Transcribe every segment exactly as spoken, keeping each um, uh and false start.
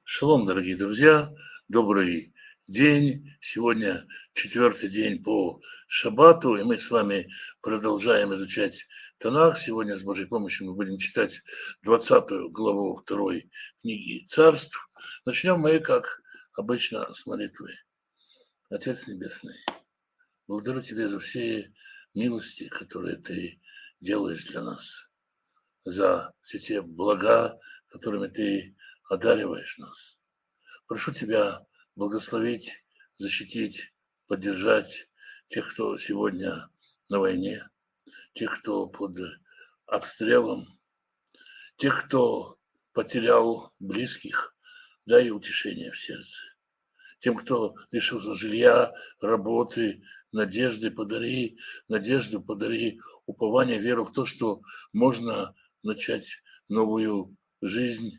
Шалом, дорогие друзья, добрый день. Сегодня четвертый день по шаббату, и мы с вами продолжаем изучать Танах. Сегодня с Божьей помощью мы будем читать двадцатую главу второй книги Царств. Начнем мы, как обычно, с молитвы. Отец Небесный, благодарю Тебя за все милости, которые Ты делаешь для нас, за все те блага, которыми Ты одариваешь нас. Прошу Тебя благословить, защитить, поддержать тех, кто сегодня на войне, тех, кто под обстрелом, тех, кто потерял близких, дай утешение в сердце. Тем, кто лишился жилья, работы, надежды, подари надежду, подари упование, веру в то, что можно начать новую жизнь.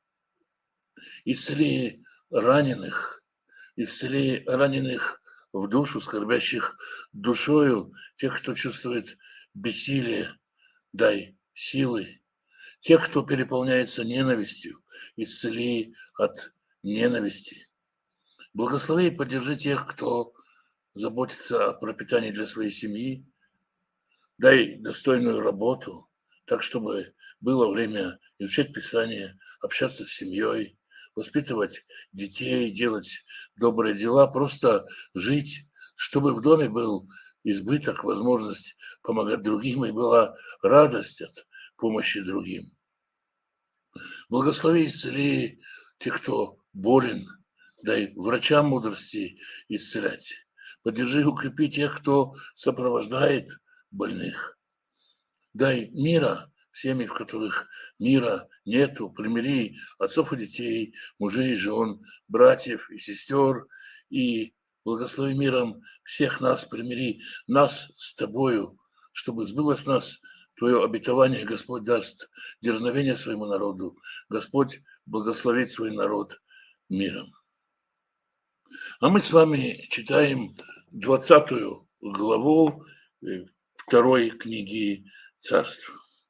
Исцели раненых, исцели раненых в душу, скорбящих душою, тех, кто чувствует бессилие, дай силы. Тех, кто переполняется ненавистью, исцели от ненависти. Благослови и поддержи тех, кто заботится о пропитании для своей семьи. Дай достойную работу, так, чтобы было время изучать Писание, общаться с семьей, воспитывать детей, делать добрые дела, просто жить, чтобы в доме был избыток, возможность помогать другим и была радость от помощи другим. Благослови и исцели тех, кто болен, дай врачам мудрости исцелять. Поддержи и укрепи тех, кто сопровождает больных. Дай мира в семьях, в которых мира нету, примири отцов и детей, мужей и жен, братьев и сестер, и благослови миром всех нас, примири нас с Тобою, чтобы сбылось в нас Твое обетование, Господь даст дерзновение своему народу, Господь благословит свой народ миром. А мы с вами читаем двадцатую главу второй книги Царств.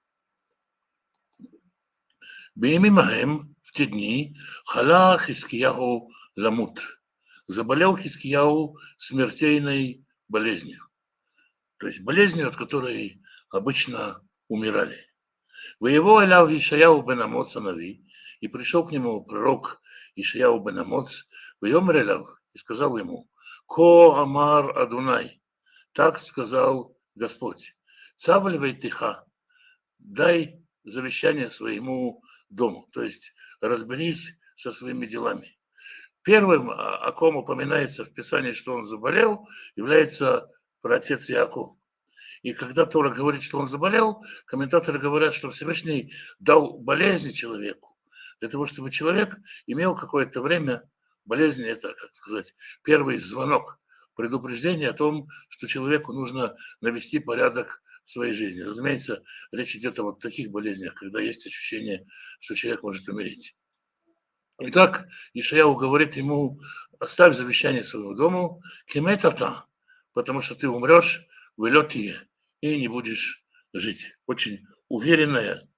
Биемим аhem, в те дни, хала Хискияху ламут. Заболел Хискияу смертельной болезнью. То есть болезнью, от которой обычно умирали. Воево аляв Ишаяу бен Амоц Анави, и пришел к нему пророк Ишаяу бен Амоц, воемер аляв, и сказал ему: Ко амар Адунай, так сказал Господь, цавль вейтиха, дай завещание своему дому, то есть разберись со своими делами. Первым, о ком упоминается в Писании, что он заболел, является праотец Иаков. И когда Тора говорит, что он заболел, комментаторы говорят, что Всевышний дал болезни человеку, для того, чтобы человек имел какое-то время болезни. Это, как сказать, первый звонок, предупреждение о том, что человеку нужно навести порядок в своей жизни. Разумеется, речь идет о вот таких болезнях, когда есть ощущение, что человек может умереть. Итак, Ишаяу говорит ему: оставь завещание своему дому, кеметата, потому что ты умрешь в Элетие и не будешь жить. Очень уверенное,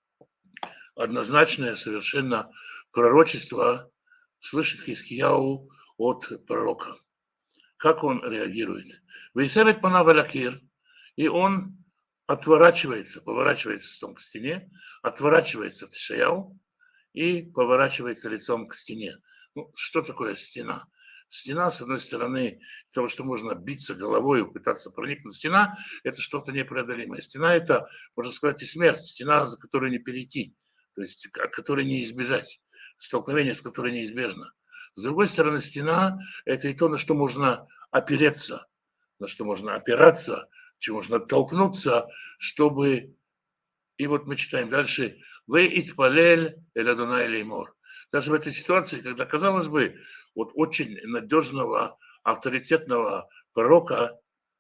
однозначное совершенно пророчество слышит Хискияу от пророка. Как он реагирует? Вейсевет панав аль-акир, и он отворачивается, поворачивается лицом к стене, отворачивается от Ишаяу и поворачивается лицом к стене. Ну, что такое стена? Стена, с одной стороны, того, что можно биться головой и пытаться проникнуть. Стена – это что-то непреодолимое. Стена – это, можно сказать, и смерть. Стена, за которую не перейти, то есть от которой не избежать, столкновение с которой неизбежно. С другой стороны, стена – это и то, на что можно опереться, на что можно опираться, чем можно толкнуться, чтобы... И вот мы читаем дальше. «Ве итпалель эль Адонай леймор». Даже в этой ситуации, когда, казалось бы, вот очень надежного, авторитетного пророка,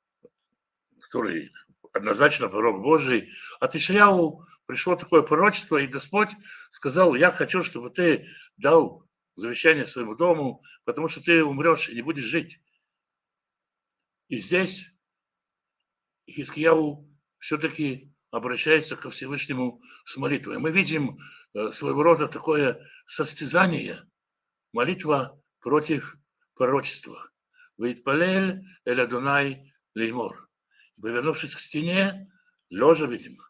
который однозначно пророк Божий, от Ишаяу пришло такое пророчество, и Господь сказал: я хочу, чтобы ты дал завещание своему дому, потому что ты умрешь и не будешь жить. И здесь Хискияу все-таки обращается ко Всевышнему с молитвой. Мы видим своего рода такое состязание молитва против пророчества. Вейтпалель эль Адонай леймор. Повернувшись к стене, лежа, видимо,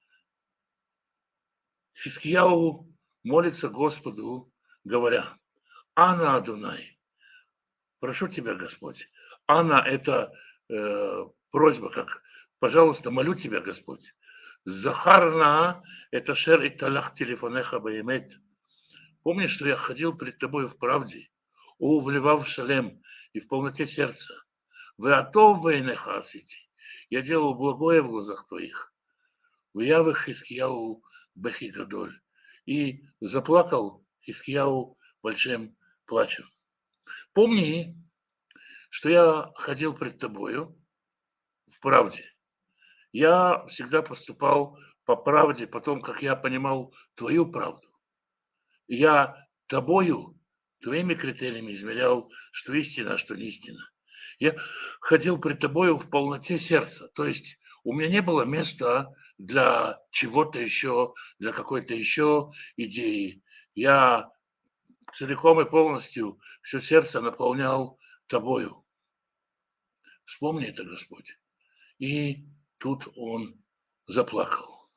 Хискияу молится Господу, говоря: Ана Адонай, прошу тебя, Господь. Ана – это э, просьба, как пожалуйста, молю тебя, Господь. Захарна – это шер и талах телефонеха баемет. Помни, что я ходил пред тобой в правде, о, вливав в шалем и в полноте сердца. Вы атов вейнеха асити. Я делал благое в глазах твоих. Выявы Хискияу бехи гадоль. И заплакал Хискияу большим плачем. Помни, что я ходил пред тобою в правде. Я всегда поступал по правде, потом, как я понимал твою правду. Я тобою, твоими критериями измерял, что истина, а что не истина. Я ходил пред тобою в полноте сердца. То есть у меня не было места для чего-то еще, для какой-то еще идеи. Я целиком и полностью все сердце наполнял тобою. Вспомни это, Господь. И тут он заплакал.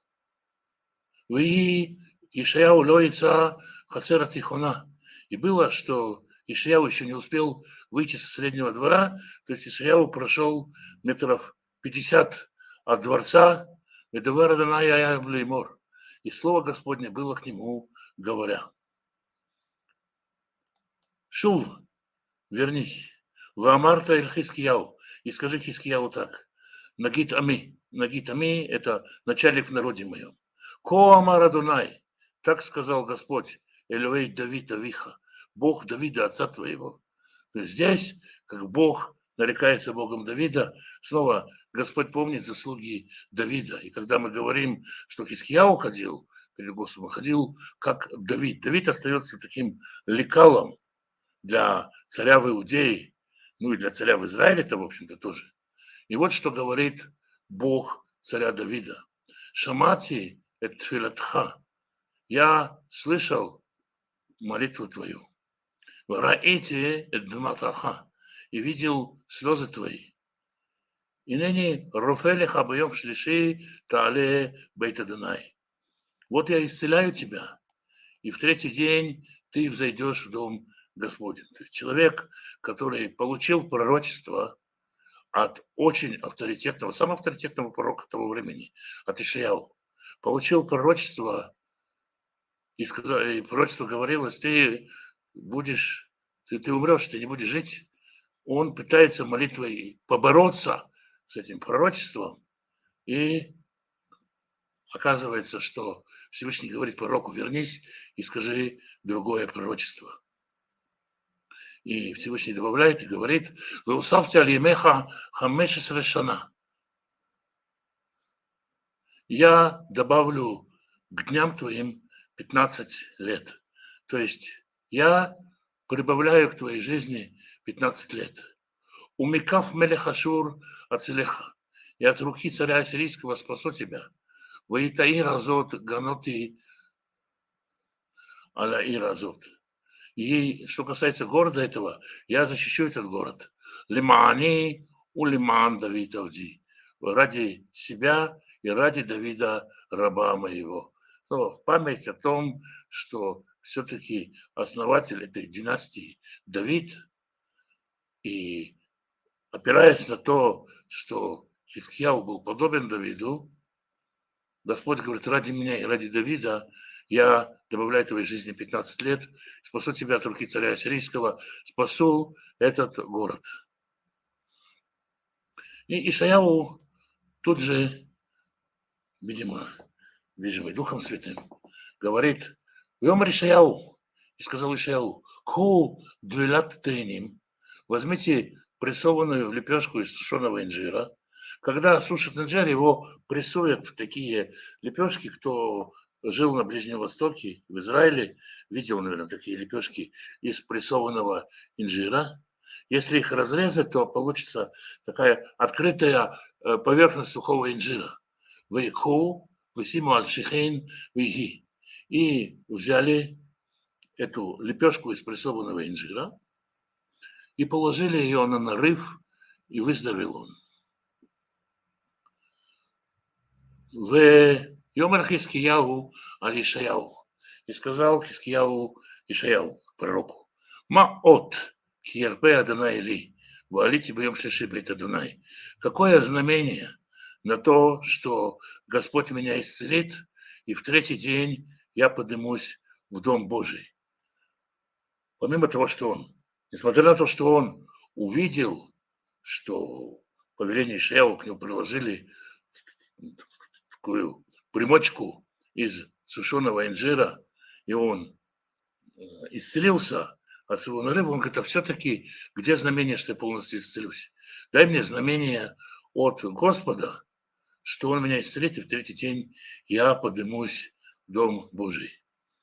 Вы Ишаяу лоица хацера тихона. И было, что Ишаяу еще не успел выйти со среднего двора, то есть Ишаяу прошел метров пятьдесят от дворца, и слово Господне было к нему, говоря: Шув, вернись, Ваамарта эль Хискияу, и скажи Хискияу так: Нагит Ами, Нагит Ами – это начальник в народе моем. Ко Амар Адонай, так сказал Господь, Элюэй Давид Авиха, Бог Давида, отца твоего. То есть здесь, как Бог нарекается Богом Давида, снова Господь помнит заслуги Давида. И когда мы говорим, что Хискияу ходил перед Господом, ходил как Давид. Давид остается таким лекалом для царя в Иудее, ну и для царя в Израиле-то, в общем-то, тоже. И вот что говорит Бог царя Давида. Шамати эт тфилатха. Я слышал молитву твою. Вараити эт дматаха. И видел слезы твои. И ныне рофелиха боем шлиши таале бейт Адонай. Вот я исцеляю тебя, и в третий день ты взойдешь в дом Господень. То есть человек, который получил пророчество от очень авторитетного, самого авторитетного пророка того времени, от Ишаяу, получил пророчество, и, сказал, и пророчество говорилось: ты будешь, ты, ты умрешь, ты не будешь жить. Он пытается молитвой побороться с этим пророчеством, и оказывается, что Всевышний говорит пророку: вернись и скажи другое пророчество. И Всевышний добавляет и говорит: «Веусавте алимеха хамешес решана». Я добавлю к дням твоим пятнадцать лет. То есть я прибавляю к твоей жизни пятнадцать лет. Умикав мелех Ашур ацелеха. И от руки царя ассирийского спасу тебя. Ваитаир азот ганоти аля ир азот. И что касается города этого, я защищу этот город. Лимаани у лиман Давид Авди. Ради себя и ради Давида, раба моего. Но в память о том, что все-таки основатель этой династии Давид, и опираясь на то, что Хискияу был подобен Давиду, Господь говорит: ради меня и ради Давида я добавляю твоей жизни пятнадцать лет, спасу тебя от руки царя ассирийского, спасу этот город. И Ишаяу тут же, видимо, видимо, Духом Святым, говорит: «Вёмар Ишаяу», и сказал Ишаяу: «Ку двелят тейним», возьмите прессованную лепешку из сушеного инжира. Когда сушат инжир, его прессуют в такие лепешки. Кто жил на Ближнем Востоке, в Израиле, видел, наверное, такие лепешки из прессованного инжира. Если их разрезать, то получится такая открытая поверхность сухого инжира. Вейху, висиму аль-шихейн, вейхи. И взяли эту лепешку из прессованного инжира и положили ее на нарыв, и выздоровел он. В Йомар Хискияу Алишаяу. И сказал Хискияу Ишаяу, пророку: Ма от киерпе Адонай ли, валите бьем шлиши бейт Адонай. Какое знамение на то, что Господь меня исцелит, и в третий день я поднимусь в Дом Божий. Помимо того, что он, несмотря на то, что он увидел, что по велению Ишаяу к нему приложили такую примочку из сушеного инжира, и он исцелился от своего нарыва, он говорит: а все-таки где знамение, что я полностью исцелюсь? Дай мне знамение от Господа, что он меня исцелит, и в третий день я поднимусь в Дом Божий.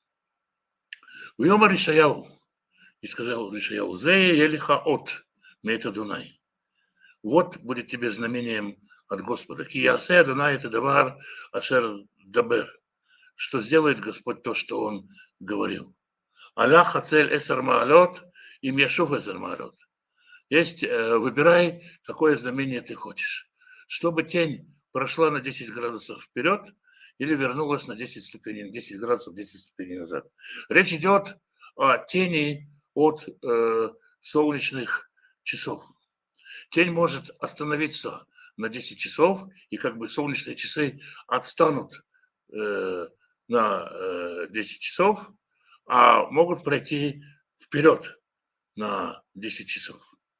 Уйома Ишаяу, и сказал Ишаяу: зе елиха от мейта Дунай. Вот будет тебе знамением от Господа. Киясе Адонай это давар ашер дабер, что сделает Господь то, что он говорил. Аллах ацель эсар маалот, им яшув эсар маалот. Есть, выбирай, какое знамение ты хочешь. Чтобы тень прошла на десять градусов вперед или вернулась на десять ступеней, десять градусов, десять ступеней назад. Речь идет о тени от э, солнечных часов. Тень может остановиться на десять часов, и как бы солнечные часы отстанут э, на э, десять часов, а могут пройти вперед на десять часов.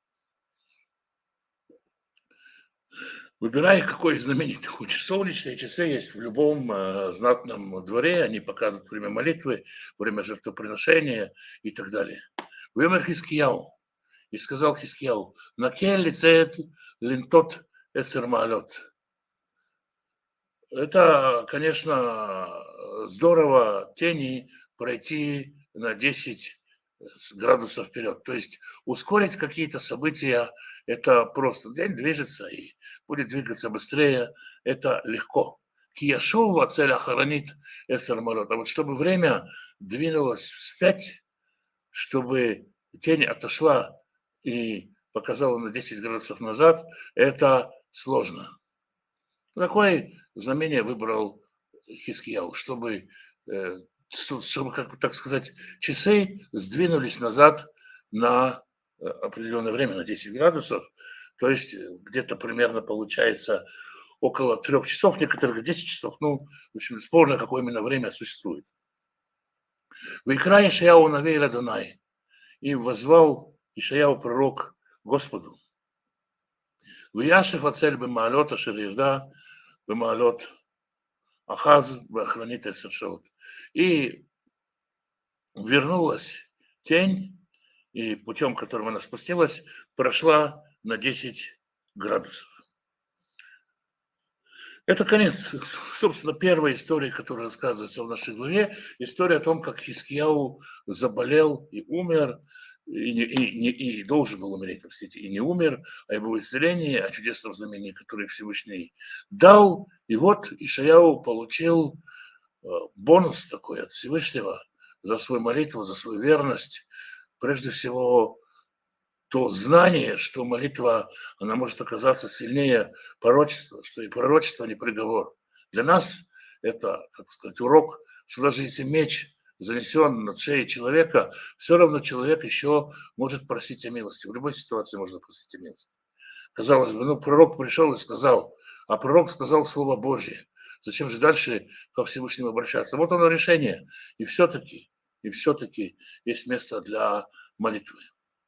Выбирай, какое знамение ты хочешь. Солнечные часы есть в любом э, знатном дворе, они показывают время молитвы, время жертвоприношения и так далее. Время Хискияу. И сказал Хискияу: накель лицеет линтот эсер маалот. Это, конечно, здорово тени пройти на десять градусов вперед. То есть ускорить какие-то события, это просто. День движется и будет двигаться быстрее, это легко. Кияшова цель охранит эсер маалот. А вот чтобы время двинулось вспять, чтобы тень отошла и показала на десять градусов назад, это сложно. Какое знамение выбрал Хискияу, чтобы, чтобы, как бы так сказать, часы сдвинулись назад на определенное время, на десять градусов, то есть где-то примерно получается около трех часов, некоторых десять часов, ну, в общем, спорно, какое именно время существует. «Вайкра Ишаяу навей Адонай», и воззвал Ишаяу пророк Господу. «Вияшев ацель бемаалот ашер ирда бемаалот Ахаз беохранит эсер шаот». И вернулась тень, и путем, которым она спустилась, прошла на десять градусов. Это конец, собственно, первой истории, которая рассказывается в нашей главе. История о том, как Хискияу заболел и умер, и, не, и, не, и должен был умереть, простите, и не умер, о его исцелении, о чудесном знамении, которое Всевышний дал. И вот Ишаяу получил бонус такой от Всевышнего за свою молитву, за свою верность. Прежде всего, то знание, что молитва, она может оказаться сильнее пророчества, что и пророчество не приговор. Для нас это, как сказать, урок, что даже если меч занесен над шеей человека, все равно человек еще может просить о милости. В любой ситуации можно просить о милости. Казалось бы, ну, пророк пришел и сказал, а пророк сказал Слово Божье. Зачем же дальше ко Всевышнему обращаться? Вот оно решение. И все-таки, и все-таки есть место для молитвы.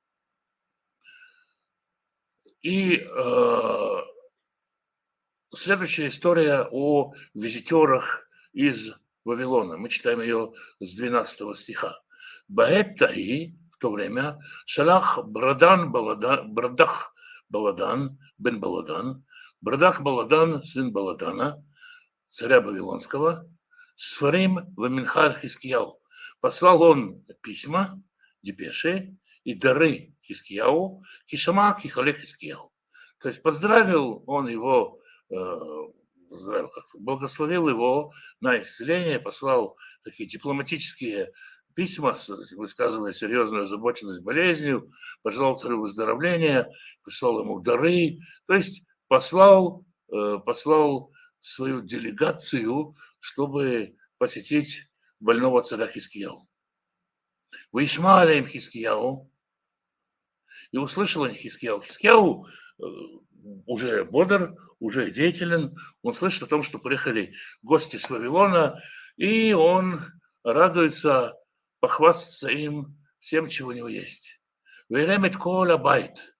И э, следующая история о визитерах из Вавилона. Мы читаем ее с двенадцатого стиха. Баэт таи, в то время, шалах Брадан Баладан, Брадах Баладан, бен Баладан, Брадах Баладан, сын Баладана, царя Вавилонского, Сфарим Ваминхар Хискияу. Послал он письма, депеши и дары Хискияу, Кишама Кихале Хискияу. То есть поздравил он его, э, поздравил, как благословил его на исцеление, послал такие дипломатические письма, высказывая серьезную озабоченность болезнью, пожелал царю выздоровления, прислал ему дары, то есть послал, послал свою делегацию, чтобы посетить больного царя Хискияу. Вишма алейм Хискияу, и услышал они Хискияу. Хискияу уже бодр, уже деятелен, он слышит о том, что приехали гости с Вавилона, и он радуется похвастаться им всем, чего у него есть. Вейремет кола байт.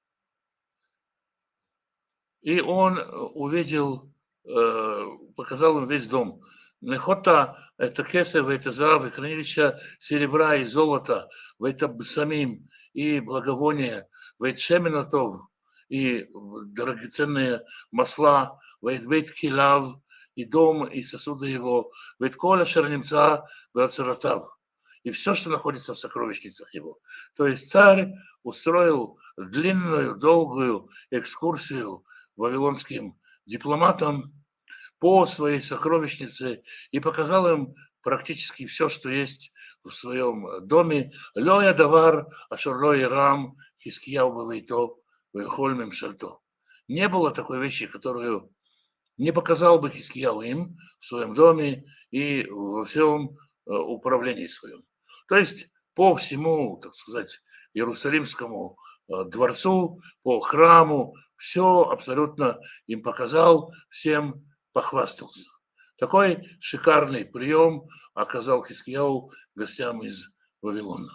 И он увидел, показал им весь дом. Нехота это кесев, это зав, и хранилища серебра и золота, в это самим и благовония, в это шеменатов, и драгоценные масла, в это бейт килав, и дом, и сосуды его, в это кола шернемца, в это и все, что находится в сокровищницах его. То есть царь устроил длинную, долгую экскурсию вавилонским дипломатам по своей сокровищнице и показал им практически все, что есть в своем доме. Лоя давар, ашерлой рам, Хискияу бавейто, вейхольмем шальто. Не было такой вещи, которую не показал бы Хискияу им в своем доме и во всем управлении своем. То есть по всему, так сказать, Иерусалимскому дворцу, по храму, все абсолютно им показал, всем похвастался. Такой шикарный прием оказал Хискияу гостям из Вавилона.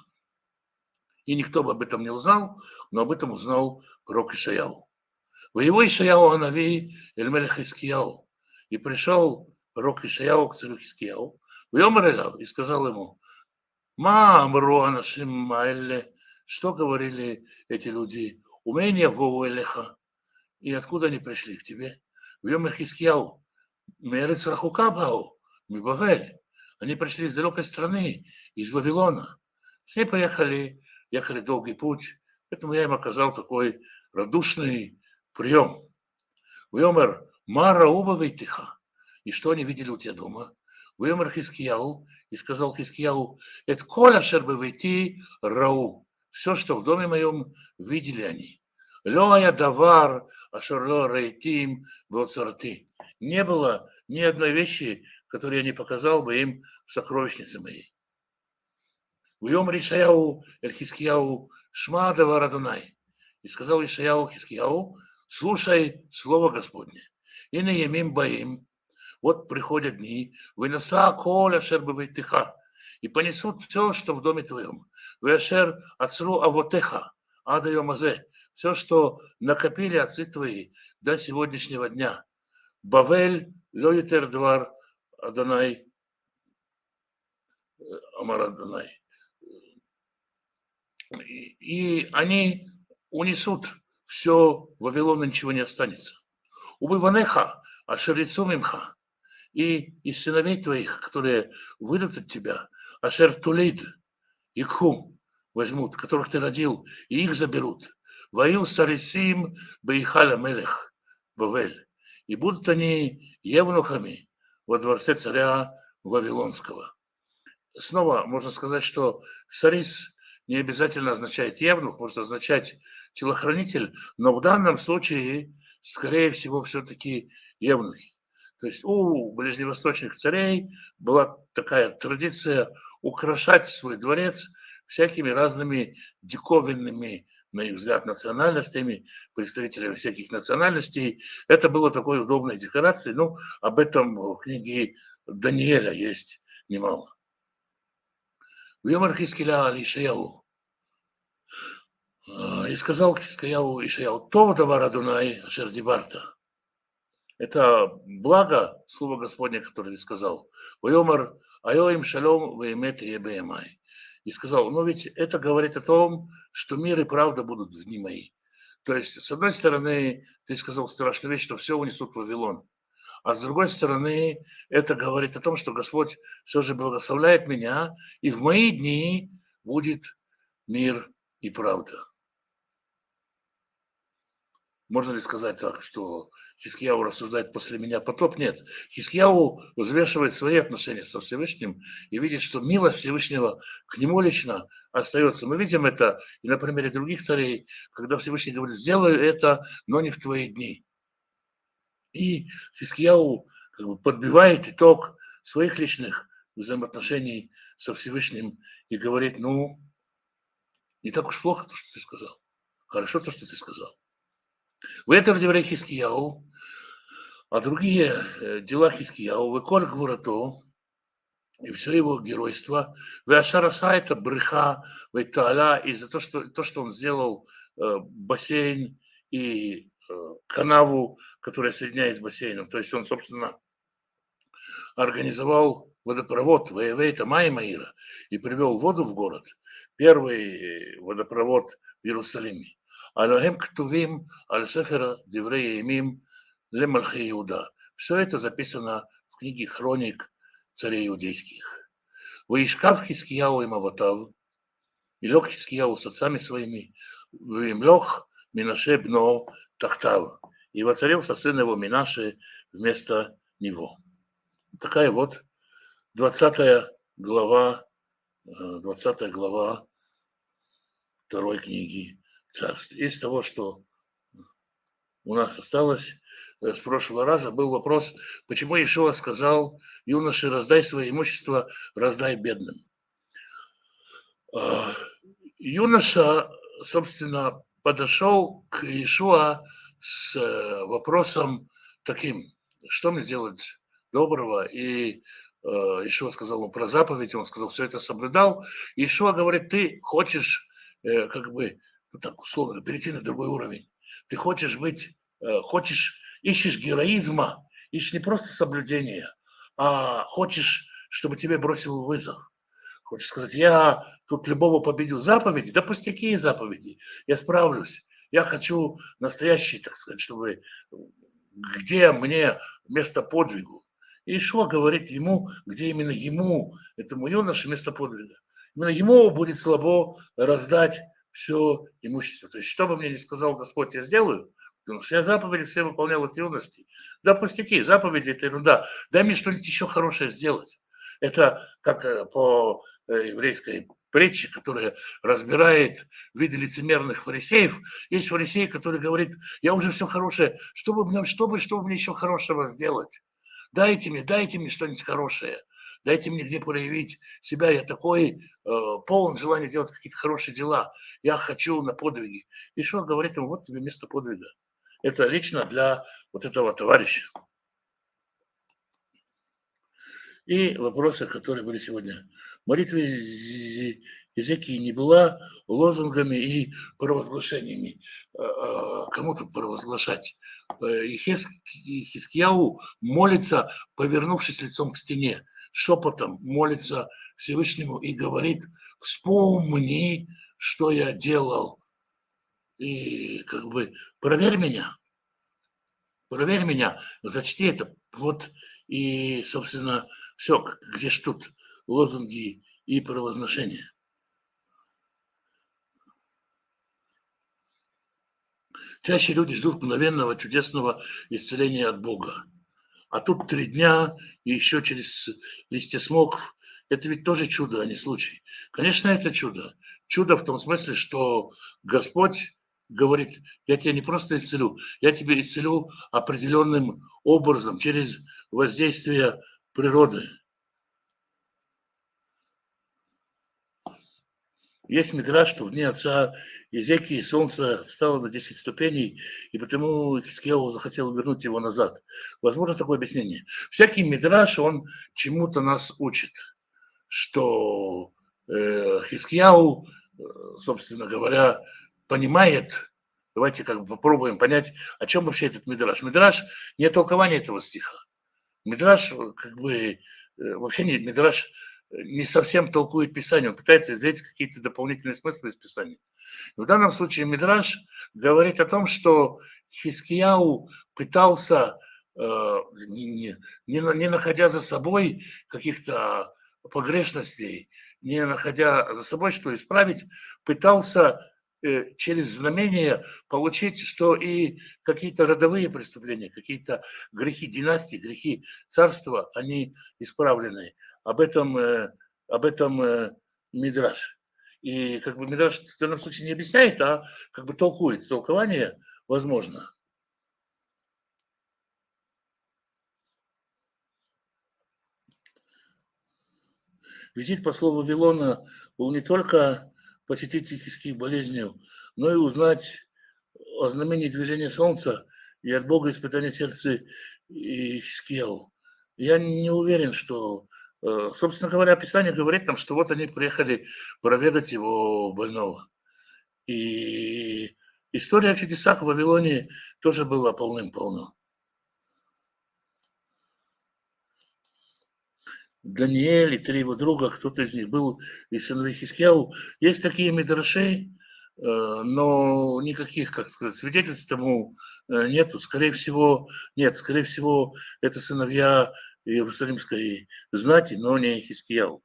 И никто бы об этом не узнал, но об этом узнал пророк Ишаяу. В его Ишаяу Анави Эль-Мелех Хискияу. И пришел пророк Ишаяу к царю Хискияу, и сказал ему: Ма амру анашим маэлле, что говорили эти люди? Умение вову элеха. И откуда они пришли к тебе? Вьомер Хискияу, мерец рахукабау, мибавель. Они пришли из далекой страны, из Вавилона. Все поехали, ехали долгий путь, поэтому я им оказал такой радушный прием. Вьомер мара убавейтиха. И что они видели у тебя дома? Вьомер Хискияу, и сказал Хискияу: это коля шербевейти рау. Все, что в доме моем, видели они. Лоя давар ашерло рейтим боцарти. Не было ни одной вещи, которую я не показал бы им в сокровищнице моей. Вьомер Ишаяу эль Хискияу шма давар Адонай. И сказал Ишаяу Хискияу: слушай слово Господне. И на ямим баим. Вот приходят дни, выноса коля шербевейтиха, и понесут все, что в доме твоем. Вешер ацру авотеха, адайомазе, все, что накопили отцы твои до сегодняшнего дня. Бавель, лоитер двар, Адонай, Амар Адонай. И они унесут все, Вавилона ничего не останется. Убыванеха, ашерицу мимха. И из сыновей твоих, которые выйдут от тебя, ашер тулид, ихум, возьмут, которых ты родил, и их заберут. Ваю сарисим бейхаля мелех, Бавель. И будут они евнухами во дворце царя Вавилонского. Снова можно сказать, что сарис не обязательно означает евнух, может означать телохранитель, но в данном случае, скорее всего, все-таки евнухи. То есть у ближневосточных царей была такая традиция украшать свой дворец всякими разными диковинными, на их взгляд, национальностями, представителями всяких национальностей. Это было такой удобной декорацией. Ну, об этом в книге Даниэля есть немало. Вьомар Хискияу али Ишаяу. И сказал Хискияу Ишаяу: То давар Адонай ашер дибарта. Это благо, слово Господне, которое ты сказал. Войомар айоим шалом веймет ебеемай. И сказал: но ведь это говорит о том, что мир и правда будут в дни мои. То есть, с одной стороны, ты сказал страшную вещь, что все унесут в Вавилон. А с другой стороны, это говорит о том, что Господь все же благословляет меня, и в мои дни будет мир и правда. Можно ли сказать так, что Хискияу рассуждает после меня потоп? Нет. Хискияу взвешивает свои отношения со Всевышним и видит, что милость Всевышнего к нему лично остается. Мы видим это и на примере других царей, когда Всевышний говорит, сделай это, но не в твои дни. И Хискияу как бы подбивает итог своих личных взаимоотношений со Всевышним и говорит, ну, не так уж плохо то, что ты сказал. Хорошо то, что ты сказал. В этом Деврей Хискияу, а другие дела Хискияу, Веколь Гвурато, и все его геройство, Веашараса это бреха, Веталя, и за то, что, то, что он сделал э, бассейн и э, канаву, которая соединяет с бассейном. То есть он, собственно, организовал водопровод Веевейта Майя и привел воду в город. Первый водопровод в Иерусалиме. Алохем ктувим аль-сефера Деврей Емим лемалхи Иуда. Все это записано в книге хроник царей иудейских. Ваишкав Хискияу и Маватав, и лег Хискияу с отцами своими, вимлех Минаше бно Тахтав, и воцарился сын его Минаше вместо него. Такая вот двадцатая глава, двадцатая глава второй книги Царств. Из того, что у нас осталось с прошлого раза, был вопрос, почему Иешуа сказал, юноше, раздай свое имущество, раздай бедным. Юноша, собственно, подошел к Иешуа с вопросом таким, что мне делать доброго, и Иешуа сказал ему про заповедь, он сказал, все это соблюдал. Иешуа говорит, ты хочешь, как бы, ну так условно, перейти на другой уровень. Ты хочешь быть, хочешь, ищешь героизма, ищешь не просто соблюдения, а хочешь, чтобы тебе бросил вызов. Хочешь сказать, я тут любого победю. Заповеди, да пустяки заповеди, я справлюсь. Я хочу настоящий, так сказать, чтобы, где мне место подвигу. И Иешуа говорит ему, где именно ему, этому юноше, место подвига. Именно ему будет слабо раздать все имущество. То есть, что бы мне ни сказал Господь, я сделаю, потому что я заповеди все выполнял от юности. Да, пустяки, заповеди – это ерунда. Дай мне что-нибудь еще хорошее сделать. Это как по еврейской притче, которая разбирает виды лицемерных фарисеев. Есть фарисей, который говорит, я уже все хорошее, что бы мне, что бы, что бы мне еще хорошего сделать? Дайте мне, дайте мне что-нибудь хорошее. Дайте мне где проявить себя. Я такой э, полон желания делать какие-то хорошие дела. Я хочу на подвиги. И что говорит ему, вот тебе место подвига. Это лично для вот этого товарища. И вопросы, которые были сегодня. Молитва Езекии не была лозунгами и провозглашениями. Кому тут провозглашать? Хискияу молится, повернувшись лицом к стене, шепотом молится Всевышнему и говорит, вспомни, что я делал. И как бы проверь меня, проверь меня, зачти это. Вот и, собственно, все, где ж тут лозунги и провозглашения. Чаще люди ждут мгновенного чудесного исцеления от Бога. А тут три дня и еще через листья смоков. Это ведь тоже чудо, а не случай. Конечно, это чудо. Чудо в том смысле, что Господь говорит, я тебя не просто исцелю, я тебя исцелю определенным образом, через воздействие природы. Есть мидраш, что в дни отца Езекии солнце стало на десять ступеней, и потому Хискияу захотел вернуть его назад. Возможно, такое объяснение. Всякий мидраш, он чему-то нас учит, что э, Хискияу, собственно говоря, понимает, давайте как бы попробуем понять, о чем вообще этот мидраш. Мидраш не толкование этого стиха. Мидраш как бы вообще не мидраш не совсем толкует Писание, он пытается извлечь какие-то дополнительные смыслы из Писания. В данном случае мидраш говорит о том, что Хискияу пытался, э, не, не, не находя за собой каких-то погрешностей, не находя за собой, что исправить, пытался э, через знамение получить, что и какие-то родовые преступления, какие-то грехи династии, грехи царства, они исправлены. Об этом, э, об этом э, Мидраш. И как бы Мидраш в данном случае не объясняет, а как бы толкует. Толкование возможно. Визит послов Вавилона был не только посетить психических болезней, но и узнать о знамении движения Солнца и от Бога испытания сердца Хискияу. Я не уверен, что, э, собственно говоря, Писание говорит нам, что вот они приехали проведать его больного. И история о чудесах в Вавилоне тоже была полным-полно. Даниэль и три его друга, кто-то из них был из сыновей Хискияу. Есть такие мидраши, но никаких, как сказать, свидетельств тому нету. Скорее всего, нет, скорее всего, это сыновья Иерусалимской знати, но не Хискияу.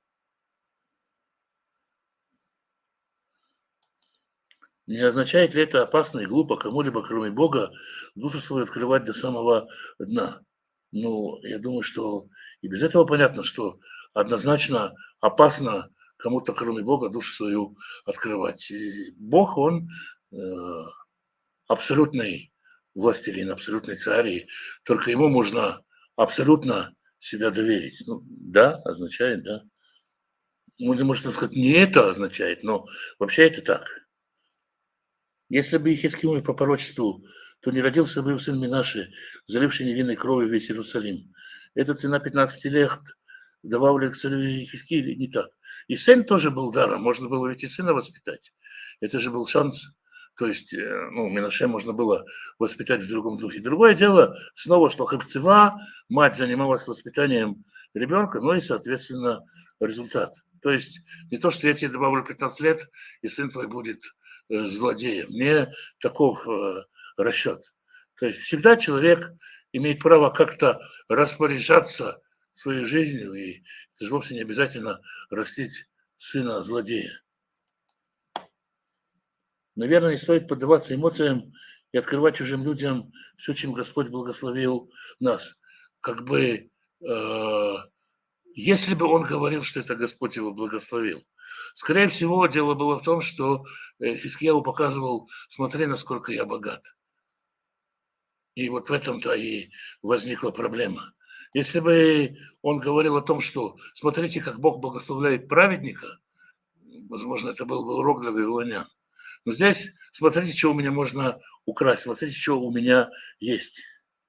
Не означает ли это опасно и глупо кому-либо, кроме Бога, душу свою открывать до самого дна? Ну, я думаю, что и без этого понятно, что однозначно опасно кому-то, кроме Бога, душу свою открывать. И Бог, Он э, абсолютный властелин, абсолютный царь, и только Ему можно абсолютно себя доверить. Ну, да, означает, да. Ну, или, можно сказать, не это означает, но вообще это так. Если бы Ихискию по пророчеству, то не родился бы сын Минаши, заливший невинной кровью весь Иерусалим. Это цена пятнадцати лет добавили к царю Ихискию или не так? И сын тоже был даром, можно было ведь и сына воспитать. Это же был шанс. То есть, ну, Минаше можно было воспитать в другом духе. Другое дело, снова, что Хевцева, мать занималась воспитанием ребенка, но и, соответственно, результат. То есть, не то, что я тебе добавлю пятнадцать лет, и сын твой будет злодеем. Не таков э, расчет. То есть всегда человек имеет право как-то распоряжаться своей жизнью, и это же вовсе не обязательно растить сына злодея. Наверное, не стоит поддаваться эмоциям и открывать чужим людям все, чем Господь благословил нас. Как бы, э, если бы он говорил, что это Господь его благословил. Скорее всего, дело было в том, что Хискияу показывал, смотри, насколько я богат. И вот в этом-то и возникла проблема. Если бы он говорил о том, что смотрите, как Бог благословляет праведника, возможно, это был бы урок для вавилонян. Но здесь смотрите, что у меня можно украсть, смотрите, что у меня есть.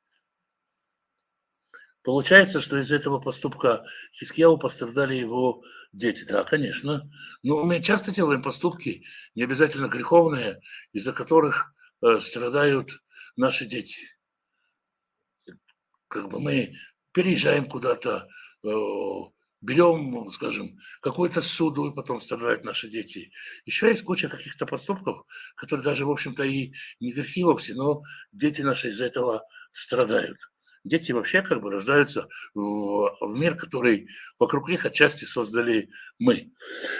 Получается, что из этого поступка Хискияу пострадали его дети. Да, конечно. Но мы часто делаем поступки, не обязательно греховные, из-за которых э, страдают наши дети. Как бы мы переезжаем куда-то, э, берем, скажем, какую-то суду, и потом страдают наши дети. Еще есть куча каких-то поступков, которые даже, в общем-то, и не грехи вовсе, но дети наши из-за этого страдают. Дети вообще как бы рождаются в, в мир, который вокруг них отчасти создали мы.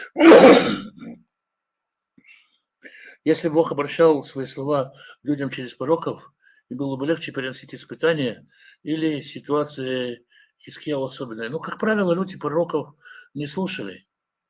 Если Бог обращал свои слова людям через пророков, и было бы легче переносить испытания или ситуации Хискияу особенные. Но, как правило, люди пророков не слушали.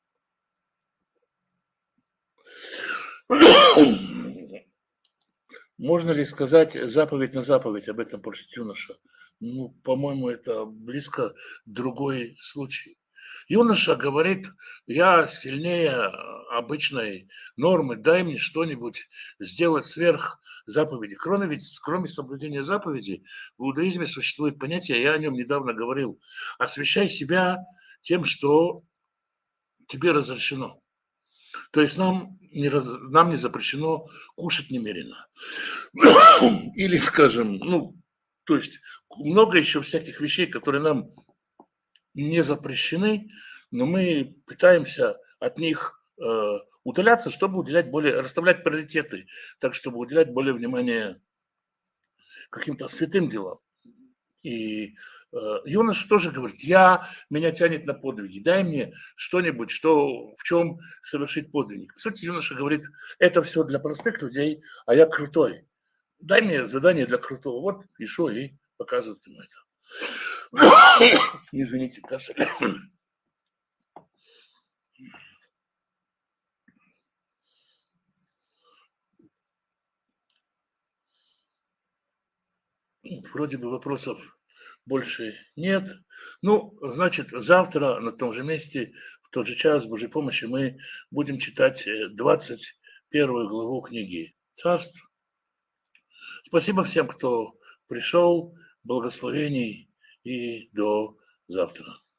Можно ли сказать заповедь на заповедь, об этом просит юноша? Ну, по-моему, это близко другой случай. Юноша говорит, я сильнее обычной нормы, дай мне что-нибудь сделать сверх заповеди. Кроме, ведь, кроме соблюдения заповеди, в иудаизме существует понятие, я о нем недавно говорил, освящай себя тем, что тебе разрешено. То есть нам не, раз, нам не запрещено кушать немерено. Или, скажем, ну, то есть много еще всяких вещей, которые нам не запрещены, но мы пытаемся от них э, удаляться, чтобы уделять более, расставлять приоритеты, так, чтобы уделять более внимание каким-то святым делам. И Юноша тоже говорит, я, меня тянет на подвиги, дай мне что-нибудь, что, в чем совершить подвиг. Кстати, юноша говорит, это все для простых людей, а я крутой. Дай мне задание для крутого. Вот Ишо и показывает ему это. Извините, кашель. Вроде бы вопросов больше нет. Ну, значит, завтра на том же месте, в тот же час, с Божьей помощью, мы будем читать двадцать первую главу книги Царств. Спасибо всем, кто пришел. Благословений и до завтра.